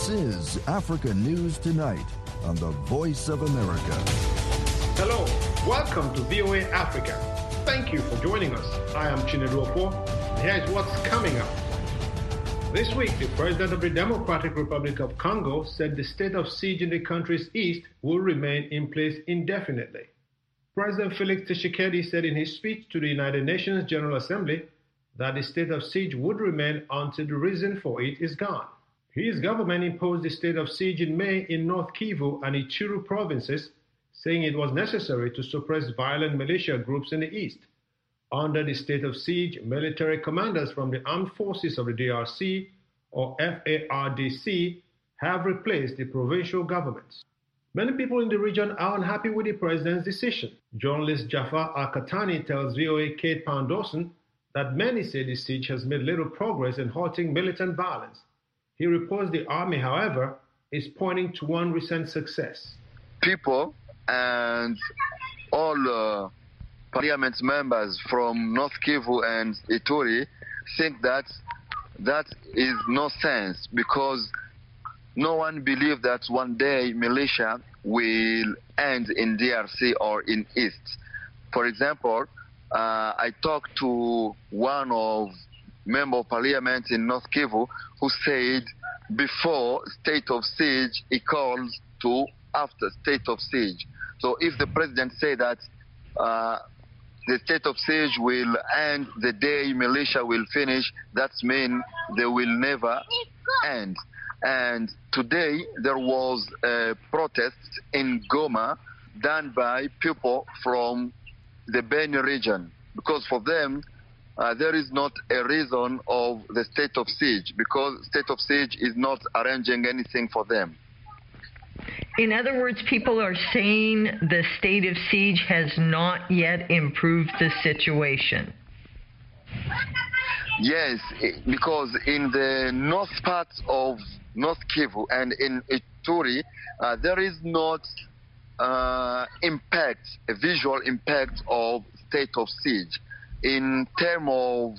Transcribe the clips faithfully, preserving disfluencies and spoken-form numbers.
This is Africa News Tonight on the Voice of America. Hello, welcome to V O A Africa. Thank you for joining us. I am Chinedu Opo. Here's what's coming up. This week, the president of the Democratic Republic of Congo said the state of siege in the country's east will remain in place indefinitely. President Felix Tshisekedi said in his speech to the United Nations General Assembly that the state of siege would remain until the reason for it is gone. His government imposed the state of siege in May in North Kivu and Ituri provinces, saying it was necessary to suppress violent militia groups in the east. Under the state of siege, military commanders from the Armed Forces of the D R C, or F A R D C, have replaced the provincial governments. Many people in the region are unhappy with the president's decision. Journalist Jafar Al-Katani tells V O A Kate Pound-Dawson that many say the siege has made little progress in halting militant violence. He reports the army, however, is pointing to one recent success. People and all uh, parliament members from North Kivu and Ituri think that that is no sense, because no one believes that one day militia will end in D R C or in East. For example, uh, I talked to one of member of parliament in North Kivu who said before state of siege equals to after state of siege. So if the president say that uh, the state of siege will end the day militia will finish, that means they will never end. And today there was a protest in Goma done by people from the Beni region, because for them uh, there is not a reason of the state of siege, because state of siege is not arranging anything for them. In other words, people are saying the state of siege has not yet improved the situation. Yes, because in the north part of North Kivu and in Ituri, uh, there is not uh, impact, a visual impact of state of siege in terms of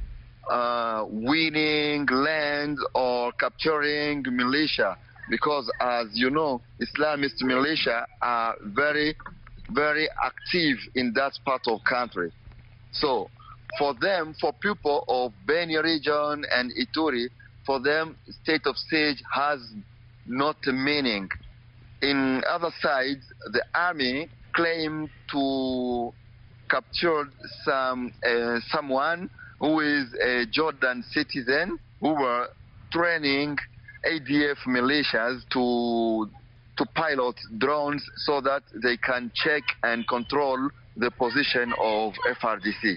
uh, winning land or capturing militia, because as you know, Islamist militia are very, very active in that part of country. So for them, for people of Beni region and Ituri, for them, state of siege has not a meaning. In other sides, the army claimed to capture some uh, someone who is a Jordan citizen who were training A D F militias to to pilot drones so that they can check and control the position of F R D C.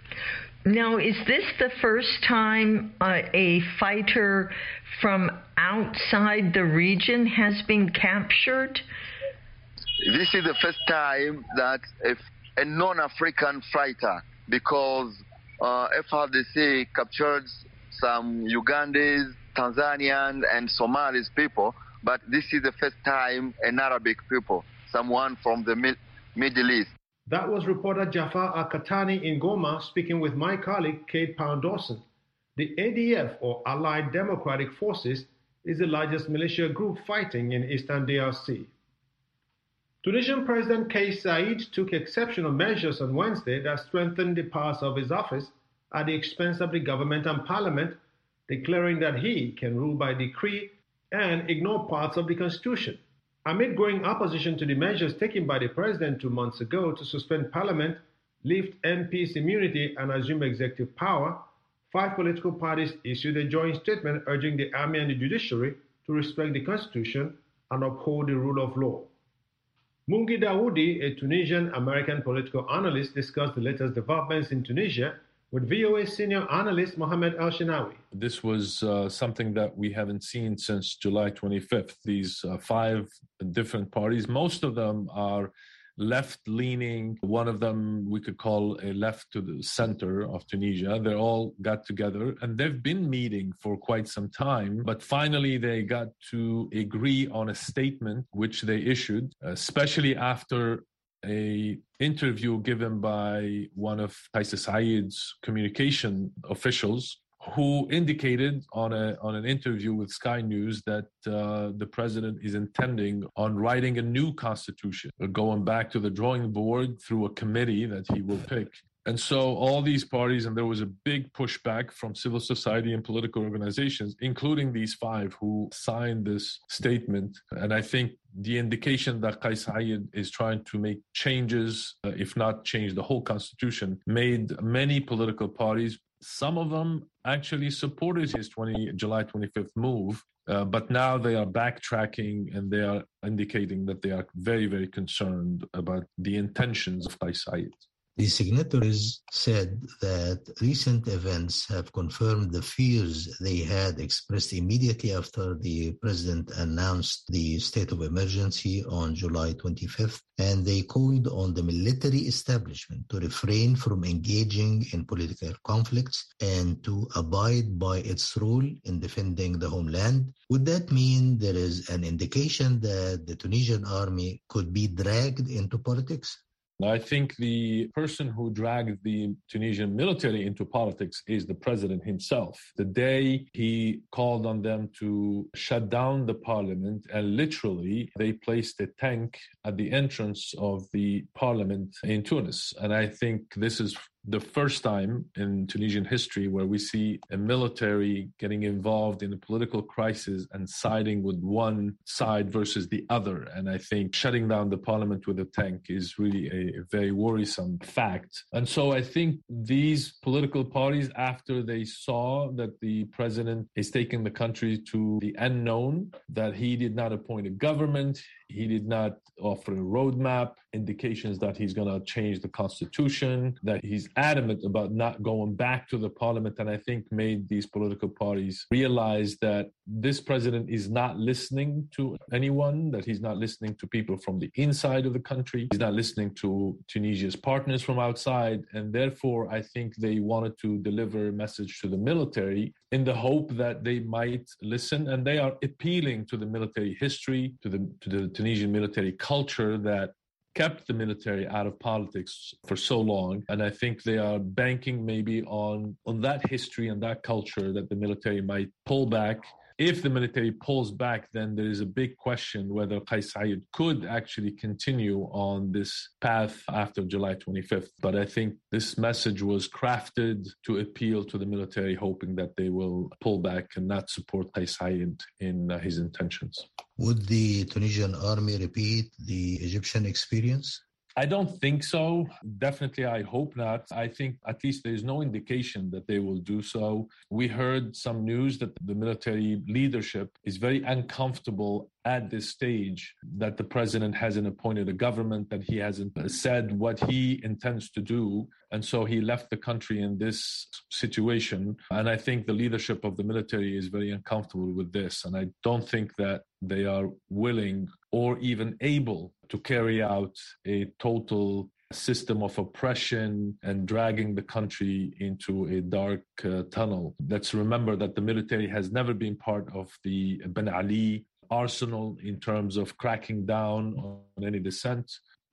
Now, is this the first time uh, a fighter from outside the region has been captured? This is the first time that if a non-African fighter, because uh, F R D C captured some Ugandese, Tanzanian, and Somalis people, but this is the first time an Arabic people, someone from the mid- Middle East. That was reporter Jafar Al-Katani in Goma speaking with my colleague Kate Pound-Dawson. The A D F, or Allied Democratic Forces, is the largest militia group fighting in eastern D R C. Tunisian President Kais Saied took exceptional measures on Wednesday that strengthened the powers of his office at the expense of the government and parliament, declaring that he can rule by decree and ignore parts of the constitution. Amid growing opposition to the measures taken by the president two months ago to suspend parliament, lift M Ps' immunity, and assume executive power, five political parties issued a joint statement urging the army and the judiciary to respect the constitution and uphold the rule of law. Mungi Dawoudi, a Tunisian-American political analyst, discussed the latest developments in Tunisia with V O A senior analyst Mohamed El-Shenawi. This was uh, something that we haven't seen since July twenty-fifth. These uh, five different parties, most of them are left-leaning. One of them we could call a left to the center of Tunisia. They all got together and they've been meeting for quite some time, but finally they got to agree on a statement which they issued, especially after a interview given by one of Kais Saied's communication officials who indicated on a on an interview with Sky News that uh, the president is intending on writing a new constitution, going back to the drawing board through a committee that he will pick. And so all these parties, and there was a big pushback from civil society and political organizations, including these five who signed this statement. And I think the indication that Kais Saied is trying to make changes, uh, if not change the whole constitution, made many political parties, some of them actually supported his July twenty-fifth move. Uh, but now they are backtracking and they are indicating that they are very, very concerned about the intentions of Kais Saied. The signatories said that recent events have confirmed the fears they had expressed immediately after the president announced the state of emergency on July twenty-fifth, and they called on the military establishment to refrain from engaging in political conflicts and to abide by its role in defending the homeland. Would that mean there is an indication that the Tunisian army could be dragged into politics? I think the person who dragged the Tunisian military into politics is the president himself. The day he called on them to shut down the parliament, and literally they placed a tank at the entrance of the parliament in Tunis. And I think this is the first time in Tunisian history where we see a military getting involved in a political crisis and siding with one side versus the other. And I think shutting down the parliament with a tank is really a, a very worrisome fact. And so I think these political parties, after they saw that the president is taking the country to the unknown, that he did not appoint a government, he did not offer a roadmap, indications that he's going to change the constitution, that he's adamant about not going back to the parliament, and I think made these political parties realize that this president is not listening to anyone, that he's not listening to people from the inside of the country, he's not listening to Tunisia's partners from outside, and therefore I think they wanted to deliver a message to the military in the hope that they might listen, and they are appealing to the military history, to the to the Tunisian military culture that kept the military out of politics for so long. And I think they are banking maybe on, on that history and that culture that the military might pull back. If the military pulls back, then there is a big question whether Kais Saied could actually continue on this path after July twenty-fifth. But I think this message was crafted to appeal to the military, hoping that they will pull back and not support Kais Saied in uh, his intentions. Would the Tunisian army repeat the Egyptian experience? I don't think so. Definitely, I hope not. I think at least there's no indication that they will do so. We heard some news that the military leadership is very uncomfortable at this stage, that the president hasn't appointed a government, that he hasn't said what he intends to do. And so he left the country in this situation. And I think the leadership of the military is very uncomfortable with this. And I don't think that they are willing or even able to carry out a total system of oppression and dragging the country into a dark uh, tunnel. Let's remember that the military has never been part of the Ben Ali arsenal in terms of cracking down on any dissent.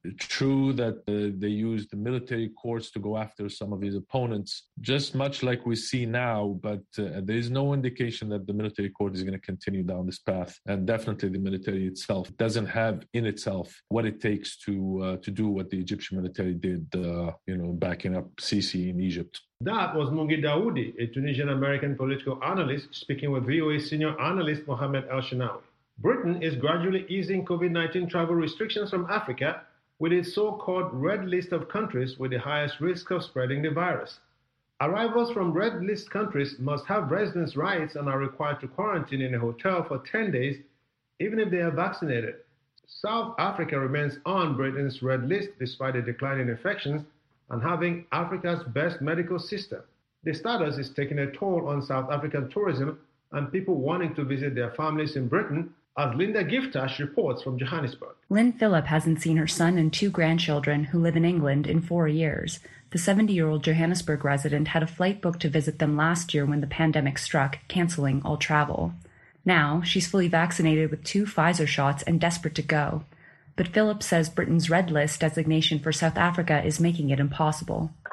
True that uh, they used the military courts to go after some of his opponents, just much like we see now, but uh, there is no indication that the military court is going to continue down this path. And definitely the military itself doesn't have in itself what it takes to uh, to do what the Egyptian military did, uh, you know, backing up Sisi in Egypt. That was Mungi Daoudi, a Tunisian-American political analyst, speaking with V O A senior analyst Mohamed El-Shenawi. Britain is gradually easing COVID nineteen travel restrictions from Africa with its so-called red list of countries with the highest risk of spreading the virus. Arrivals from red list countries must have residence rights and are required to quarantine in a hotel for ten days, even if they are vaccinated. South Africa remains on Britain's red list despite a decline in infections and having Africa's best medical system. The status is taking a toll on South African tourism and people wanting to visit their families in Britain, as Linda Giftash reports from Johannesburg. Lynn Phillip hasn't seen her son and two grandchildren who live in England in four years. The seventy-year-old Johannesburg resident had a flight booked to visit them last year when the pandemic struck, canceling all travel. Now, she's fully vaccinated with two Pfizer shots and desperate to go. But Phillip says Britain's red list designation for South Africa is making it impossible.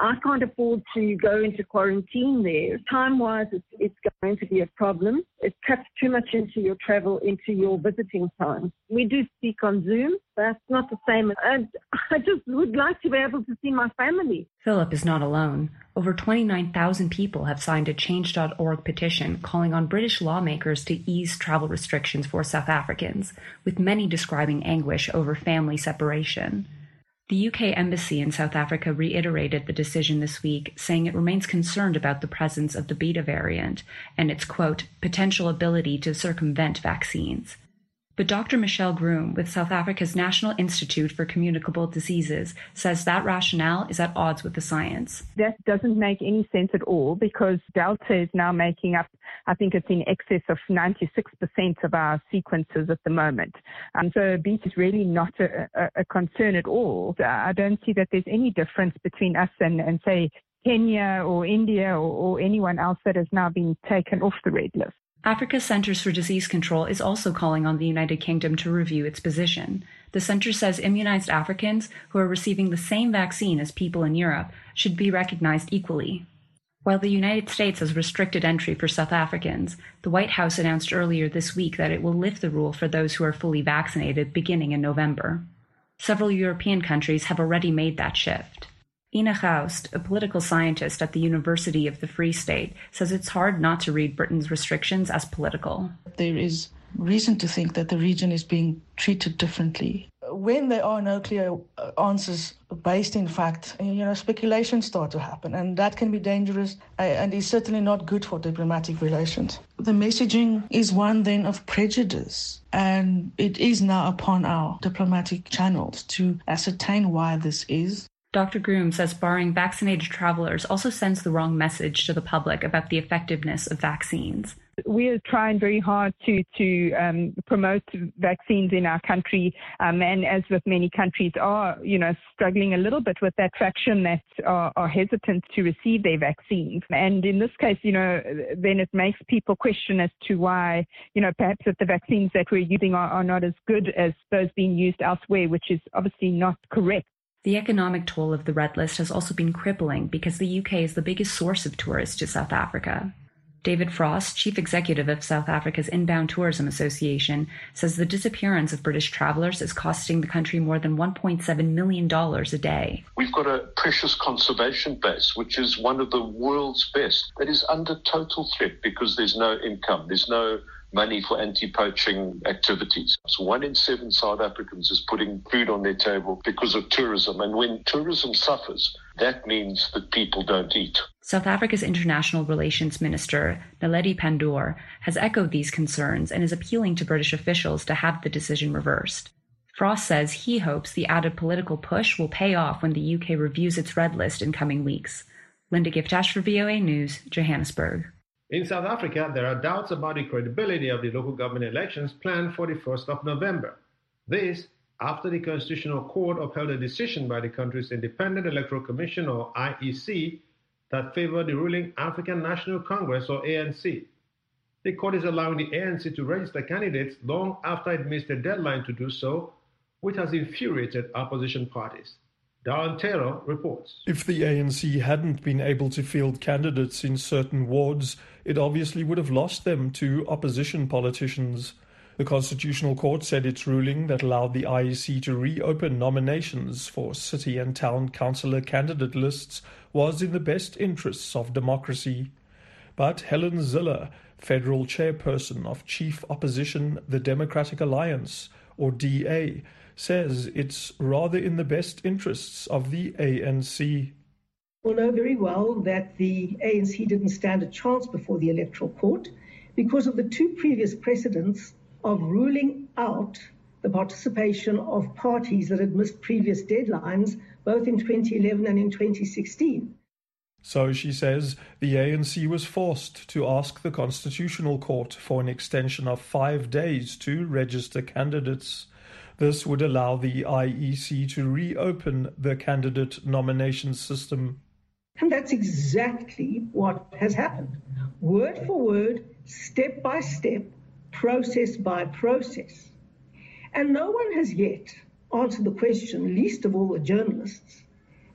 I can't afford to go into quarantine there. Time-wise, it's, it's going to be a problem. It cuts too much into your travel, into your visiting time. We do speak on Zoom. That's not the same. And I just would like to be able to see my family. Philip is not alone. Over twenty-nine thousand people have signed a change dot org petition calling on British lawmakers to ease travel restrictions for South Africans, with many describing anguish over family separation. The U K Embassy in South Africa reiterated the decision this week, saying it remains concerned about the presence of the Beta variant and its, quote, potential ability to circumvent vaccines. But Doctor Michelle Groom with South Africa's National Institute for Communicable Diseases says that rationale is at odds with the science. That doesn't make any sense at all because Delta is now making up, I think it's in excess of ninety-six percent of our sequences at the moment. Um, so Beta is really not a, a, a concern at all. I don't see that there's any difference between us and, and say, Kenya or India or, or anyone else that has now been taken off the red list. Africa's Centers for Disease Control is also calling on the United Kingdom to review its position. The center says immunized Africans who are receiving the same vaccine as people in Europe should be recognized equally. While the United States has restricted entry for South Africans, the White House announced earlier this week that it will lift the rule for those who are fully vaccinated beginning in November. Several European countries have already made that shift. Ina Gaust, a political scientist at the University of the Free State, says it's hard not to read Britain's restrictions as political. There is reason to think that the region is being treated differently. When there are no clear answers based in fact, you know, speculations start to happen, and that can be dangerous and is certainly not good for diplomatic relations. The messaging is one then of prejudice, and it is now upon our diplomatic channels to ascertain why this is. Doctor Groom says barring vaccinated travelers also sends the wrong message to the public about the effectiveness of vaccines. We are trying very hard to to um, promote vaccines in our country, um, and as with many countries are, you know, struggling a little bit with that fraction that are, are hesitant to receive their vaccines. And in this case, you know, then it makes people question as to why, you know, perhaps that the vaccines that we're using are, are not as good as those being used elsewhere, which is obviously not correct. The economic toll of the Red List has also been crippling because the U K is the biggest source of tourists to South Africa. David Frost, chief executive of South Africa's Inbound Tourism Association, says the disappearance of British travellers is costing the country more than one point seven million dollars a day. We've got a precious conservation base, which is one of the world's best, that is under total threat because there's no income, there's no money for anti-poaching activities. So one in seven South Africans is putting food on their table because of tourism. And when tourism suffers, that means that people don't eat. South Africa's International Relations Minister, Naledi Pandor, has echoed these concerns and is appealing to British officials to have the decision reversed. Frost says he hopes the added political push will pay off when the U K reviews its red list in coming weeks. Linda Giftash for V O A News, Johannesburg. In South Africa, there are doubts about the credibility of the local government elections planned for the first of November. This after the Constitutional Court upheld a decision by the country's Independent Electoral Commission, or I E C, that favored the ruling African National Congress, or A N C. The court is allowing the A N C to register candidates long after it missed a deadline to do so, which has infuriated opposition parties. Darren Taylor reports. If the A N C hadn't been able to field candidates in certain wards, it obviously would have lost them to opposition politicians. The Constitutional Court said its ruling that allowed the I E C to reopen nominations for city and town councillor candidate lists was in the best interests of democracy. But Helen Ziller, federal chairperson of chief opposition the Democratic Alliance, or D A, says it's rather in the best interests of the A N C. We'll know very well that the A N C didn't stand a chance before the Electoral Court because of the two previous precedents of ruling out the participation of parties that had missed previous deadlines, both in twenty eleven and in twenty sixteen. So, she says, the A N C was forced to ask the Constitutional Court for an extension of five days to register candidates. This would allow the I E C to reopen the candidate nomination system. And that's exactly what has happened. Word for word, step by step, process by process. And no one has yet answered the question, least of all the journalists,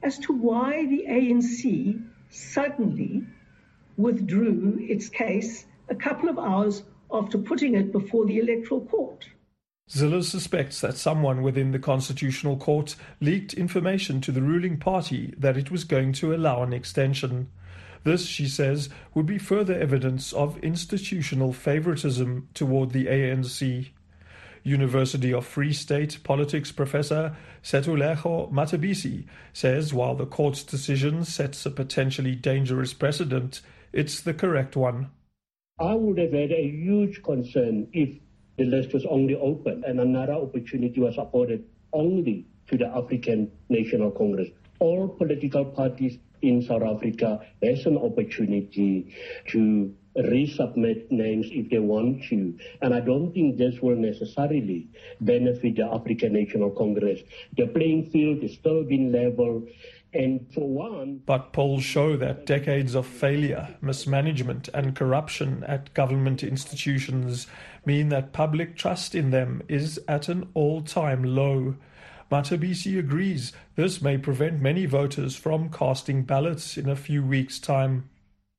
as to why the A N C suddenly withdrew its case a couple of hours after putting it before the Electoral Court. Zille suspects that someone within the Constitutional Court leaked information to the ruling party that it was going to allow an extension. This, she says, would be further evidence of institutional favoritism toward the A N C. University of Free State politics professor Setulego Matabisi says while the court's decision sets a potentially dangerous precedent, it's the correct one. I would have had a huge concern if the list was only open and another opportunity was afforded only to the African National Congress. All political parties in South Africa has an opportunity to resubmit names if they want to. And I don't think this will necessarily benefit the African National Congress. The playing field is still being leveled. And for one... But polls show that decades of failure, mismanagement and corruption at government institutions mean that public trust in them is at an all-time low. Matabisi agrees this may prevent many voters from casting ballots in a few weeks' time.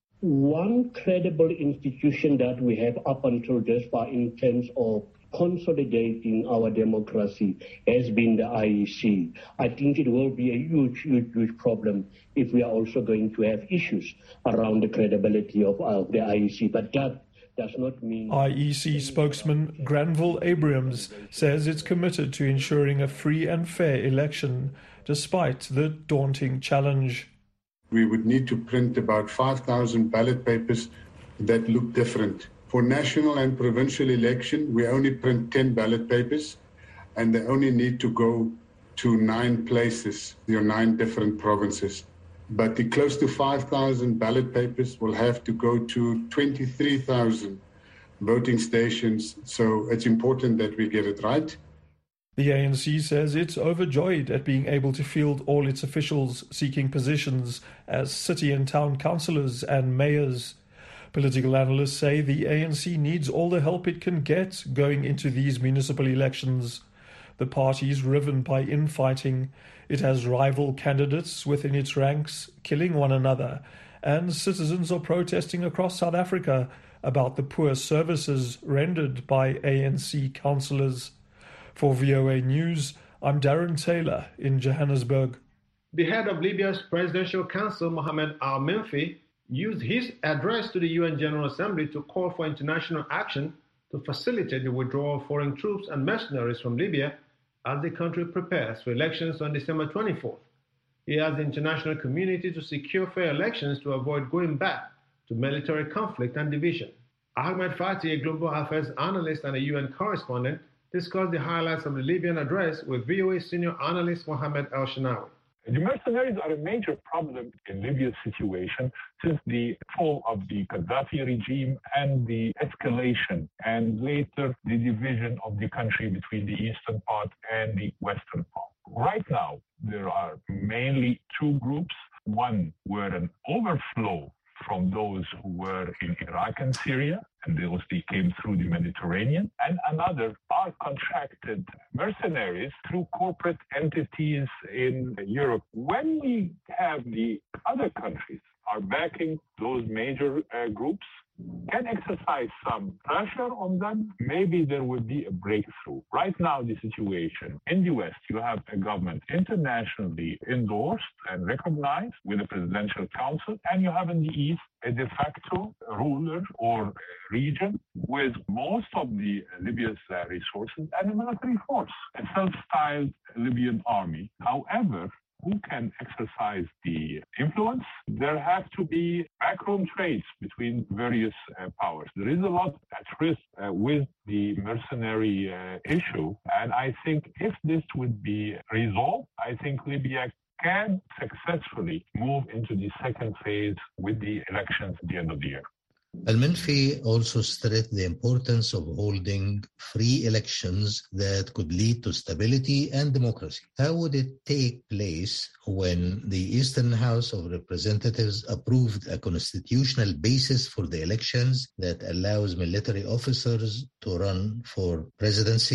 One credible institution that we have up until this far in terms of consolidating our democracy has been the I E C. I think it will be a huge, huge, huge problem if we are also going to have issues around the credibility of, of the I E C. But that does not mean... I E C spokesman Granville Abrams says it's committed to ensuring a free and fair election, despite the daunting challenge. We would need to print about five thousand ballot papers that look different. For national and provincial election, we only print ten ballot papers, and they only need to go to nine places, your nine different provinces. But the close to five thousand ballot papers will have to go to twenty-three thousand voting stations, so it's important that we get it right. The A N C says it's overjoyed at being able to field all its officials seeking positions as city and town councillors and mayors. Political analysts say the A N C needs all the help it can get going into these municipal elections. The party is riven by infighting. It has rival candidates within its ranks, killing one another, and citizens are protesting across South Africa about the poor services rendered by A N C councillors. For V O A News, I'm Darren Taylor in Johannesburg. The head of Libya's Presidential Council, Mohamed Al-Menfi, used his address to the U N General Assembly to call for international action to facilitate the withdrawal of foreign troops and mercenaries from Libya as the country prepares for elections on December twenty-fourth. He asked the international community to secure fair elections to avoid going back to military conflict and division. Ahmed Fati, a global affairs analyst and a U N correspondent, discussed the highlights of the Libyan address with V O A senior analyst Mohamed El-Shanawi. The mercenaries are a major problem in Libya's situation since the fall of the Gaddafi regime and the escalation and later the division of the country between the eastern part and the western part. Right now, there are mainly two groups. One were an overflow from those who were in Iraq and Syria, and those they came through the Mediterranean, and another are contracted mercenaries through corporate entities in Europe. When we have the other countries are backing those major uh, groups, can exercise some pressure on them, maybe there would be a breakthrough. Right now, the situation in the West, you have a government internationally endorsed and recognized with a presidential council, and you have in the East a de facto ruler or region with most of the Libya's uh, resources and a military force, a self-styled Libyan army. However, who can exercise the influence? There have to be backroom trades between various uh, powers. There is a lot at risk uh, with the mercenary uh, issue, and I think if this would be resolved, I think Libya can successfully move into the second phase with the elections at the end of the year. Al-Menfi also stressed the importance of holding free elections that could lead to stability and democracy. How would it take place when the Eastern House of Representatives approved a constitutional basis for the elections that allows military officers to run for presidency?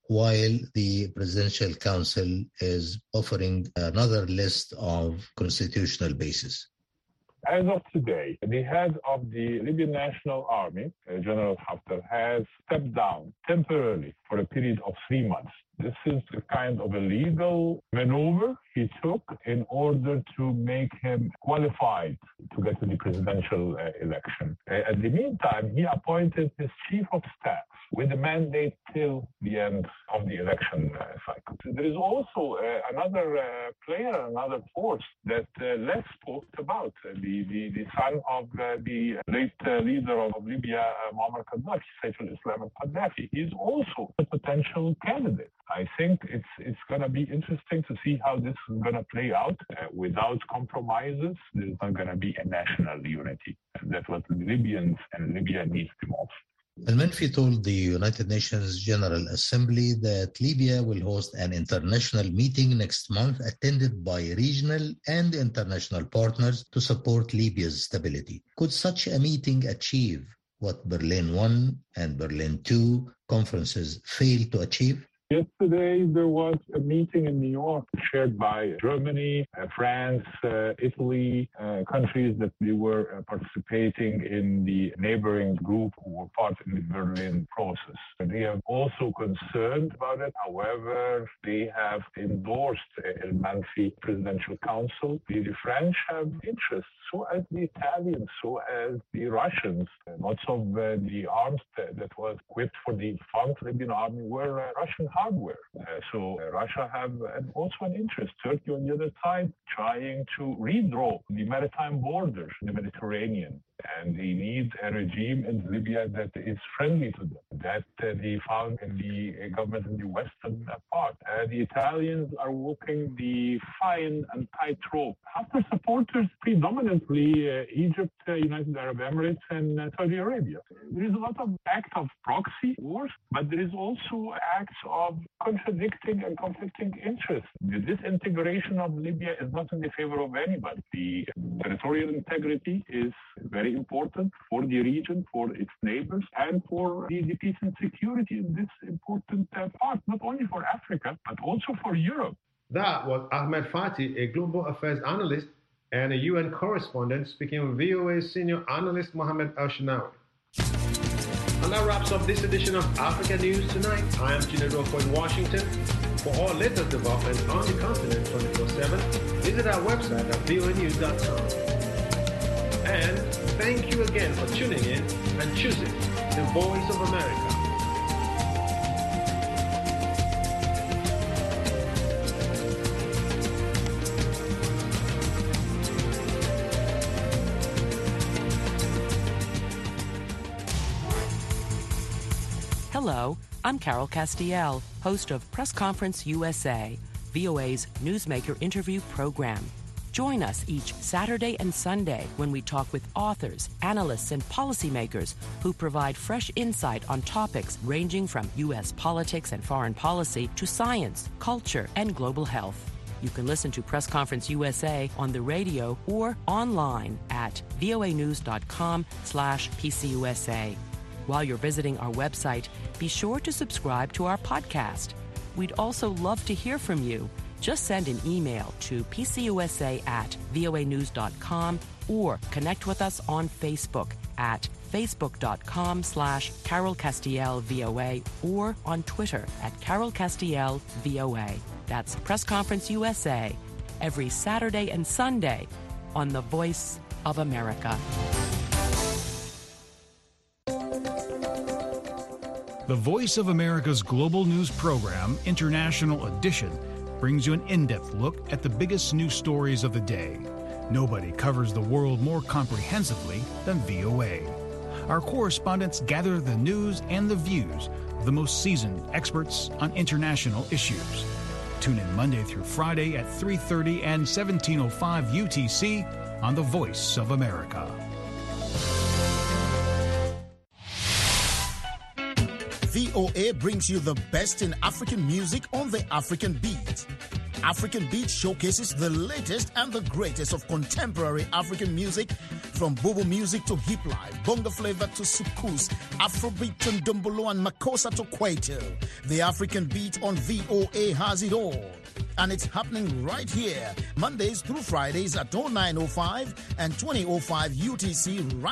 while the Presidential Council is offering another list of constitutional bases. As of today, the head of the Libyan National Army, General Haftar, has stepped down temporarily for a period of three months. This is a kind of a legal maneuver he took in order to make him qualified to get to the presidential uh, election. Uh, at the meantime, he appointed his chief of staff with a mandate till the end of the election uh, cycle. There is also uh, another uh, player, another force that uh, less spoke about, uh, the, the, the son of uh, the late uh, leader of Libya, uh, Muammar Gaddafi, Saif al-Islam al-Gaddafi. He is also a potential candidate. I think it's it's going to be interesting to see how this is going to play out. Uh, without compromises, there's not going to be a national unity. And that's what the Libyans and Libya needs the most. Al-Menfi told the United Nations General Assembly that Libya will host an international meeting next month attended by regional and international partners to support Libya's stability. Could such a meeting achieve what Berlin one and Berlin two conferences failed to achieve? Yesterday, there was a meeting in New York chaired by Germany, uh, France, uh, Italy, uh, countries that they were uh, participating in the neighboring group who were part of the Berlin process. They are also concerned about it. However, they have endorsed uh, El-Menfi Presidential Council. The, the French have interest, so as the Italians, so as the Russians. Uh, lots of uh, the arms that, that was equipped for the defunct Libyan army were uh, Russian hardware. Uh, so uh, Russia have uh, also an interest. Turkey on the other side trying to redraw the maritime borders in the Mediterranean. And they need a regime in Libya that is friendly to them, that uh, they found in the uh, government in the western uh, part. Uh, the Italians are walking the fine and tight rope. After supporters, predominantly uh, Egypt, uh, United Arab Emirates, and uh, Saudi Arabia. There is a lot of acts of proxy wars, but there is also acts of contradicting and conflicting interests. The disintegration of Libya is not in the favor of anybody. The territorial integrity is very important for the region, for its neighbors, and for the, the peace and security in this important uh, part, not only for Africa, but also for Europe. That was Ahmed Fatih, a global affairs analyst and a U N correspondent, speaking with V O A's senior analyst, Mohammed Al-Shinawi. And that wraps up this edition of Africa News Tonight. I am Chinedu Okoye in Washington. For all latest developments on the continent twenty-four seven, visit our website at V O A news dot com. And thank you again for tuning in and choosing the Voice of America. Hello, I'm Carol Castiel, host of Press Conference U S A, V O A's newsmaker interview program. Join us each Saturday and Sunday when we talk with authors, analysts, and policymakers who provide fresh insight on topics ranging from U S politics and foreign policy to science, culture, and global health. You can listen to Press Conference U S A on the radio or online at voanews.com slash PCUSA. While you're visiting our website, be sure to subscribe to our podcast. We'd also love to hear from you. Just send an email to pcusa at voanews.com or connect with us on Facebook at facebook.com slash Carol Castiel VOA or on Twitter at Carol Castiel VOA. That's Press Conference U S A every Saturday and Sunday on The Voice of America. The Voice of America's global news program, International Edition, brings you an in-depth look at the biggest news stories of the day. Nobody covers the world more comprehensively than V O A. Our correspondents gather the news and the views of the most seasoned experts on international issues. Tune in Monday through Friday at three thirty and seventeen oh five U T C on The Voice of America. V O A brings you the best in African music on the African beat. African Beat showcases the latest and the greatest of contemporary African music, from Bobo music to hip life, bongo flavor to soukous, Afrobeat to Ndombolo and Makossa to Kwaito. The African Beat on V O A has it all. And it's happening right here, Mondays through Fridays at oh nine oh five and twenty oh five U T C, right